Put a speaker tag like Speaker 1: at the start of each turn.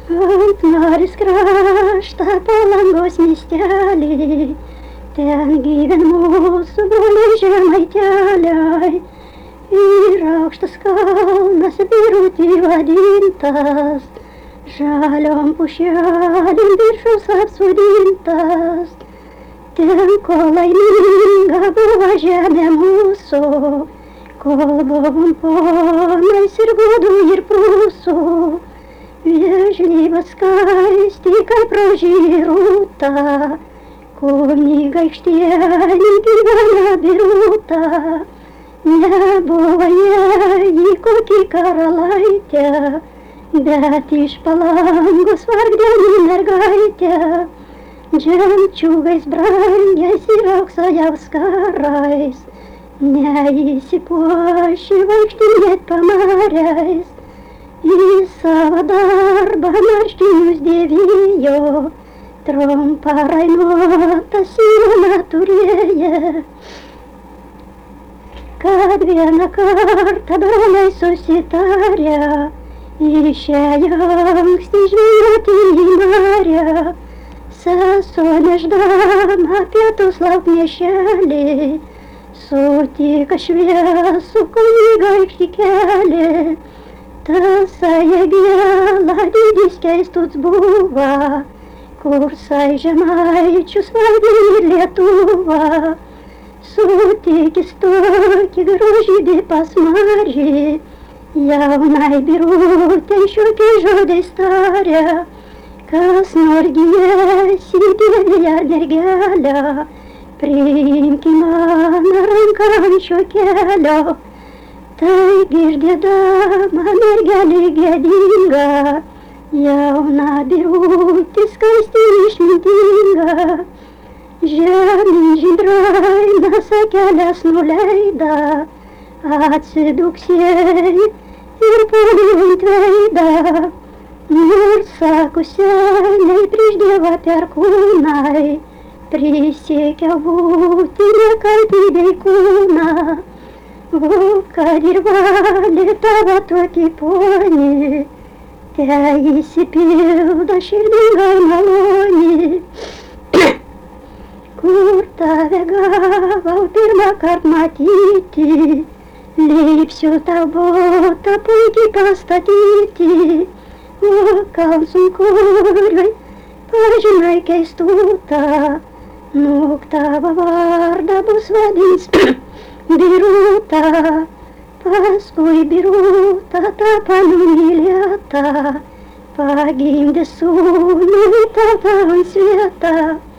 Speaker 1: Ant Marios kraštą Palangos miestelį, ten gyven mūsų broliai žemaiteliai. Ir aukštas kalnas Birutį vadintas, žaliom pušelėm viršus apsodintas. Ten, kol laiminga buvo žemė mūsų, kol buvom ponais ir gudų ir prūsų. Viežlybą skaisti, kaip rožyrūta, kunigaikštienė gyvena Birutą. Nebuvo jai kokį karalaitę, bet iš Palangos vargdienį mergaitę. Žemčiūgais brangiais ir aukso auskarais, neįsipuoši vaikštinėt pamariais. Į savo darbą marškinius dėvijo, trumpą rainuotą sijoną turėjo. Kad vieną kartą broliai susitarę, išėjo anksti žvejoti į marią. Sesuo nešdama pietus lauknešelį, sutika šviesų kunigaikštį kelią. Tasai gėla didis keistuts buvo, kursai žemaičius vadini Lietuva. Sutikis tokį grožį pas Marį, jaunai Birutei šiokiais žodžiais taria. Kas norgiesi, dėvė mergelę, priimki mano ranką ant šio kelio. Tai girdėdama mergelė gėdinga, jauna Birutė skaisti išmintinga. Žemyn žydrai kelias nuleida, atsiduksėjai ir purvint veidą. Nors sako seniai prieš Dievą perkūnai, prisiekiau būti nekaltybei kūną. Kad ir valė tavo tokį ponį, te įsipildo širdingai malonį. Kur tave gavau pirmą kart matyti, liepsiu tau botą puikiai pastatyti. O kalsum kurvai, pažinai keistutą, nuk tavo vardą bus vadins Birutą. Paskui Birutą tapo numylėta, pagimdė sūnų tapo ant svietą.